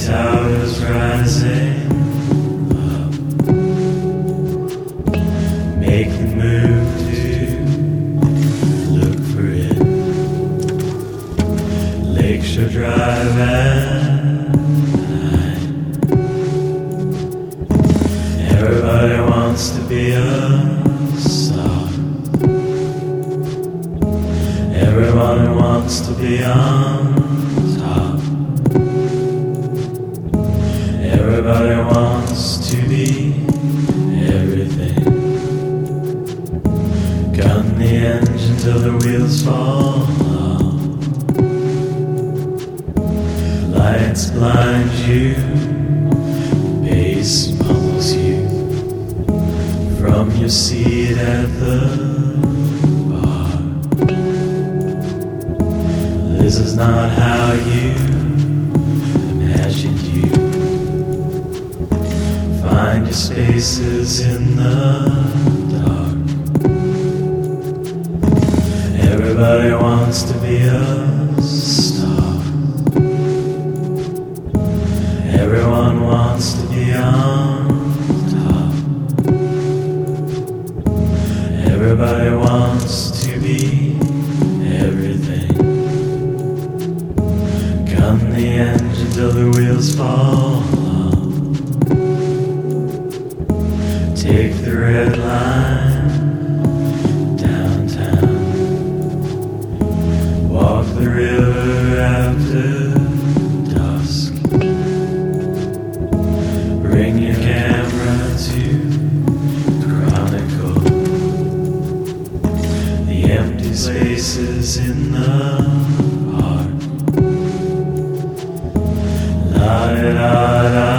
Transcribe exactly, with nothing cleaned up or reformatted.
towers rising up. Make the move to look for it. Lakeshore Drive at night. Everybody wants to be a star. Everyone wants to be on top. Everybody wants to be everything. Gun the engine till the wheels fall off. Lights blind you, bass pummels you from your seat at the bar. This is not how you imagined you. Find your spaces in the dark. Everybody wants to be a star. Everyone wants to be on top. Everybody wants to be everything. Gun the engine till the wheels fall off. Take the red line downtown. Walk the river after dusk. Bring your camera to chronicle the empty spaces in the heart. La da da da.